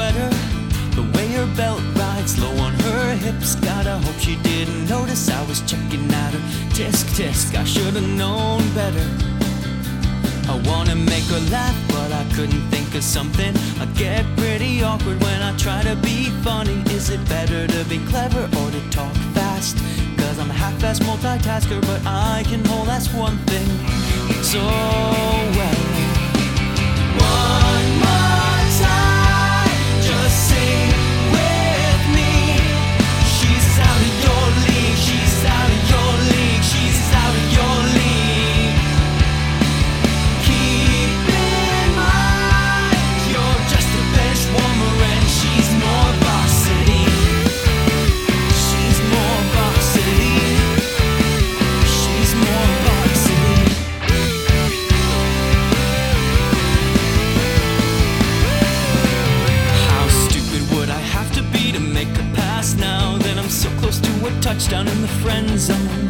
sweater, the way her belt rides low on her hips. Gotta hope she didn't notice I was checking out her tisk tisk. I should've known better. I wanna make her laugh, but I couldn't think of something. I get pretty awkward when I try to be funny. Is it better to be clever or to talk fast? Cause I'm a half-assed multitasker, but I can hold that's one thing so well. One more time, just sing with me. She's out of your league, she's out of your league, she's out of your league. Keep in mind, you're just a bench warmer and she's more varsity. She's more varsity. She's more varsity. How stupid would I have to be to make a pass now that I'm so close to a touchdown in the friend zone?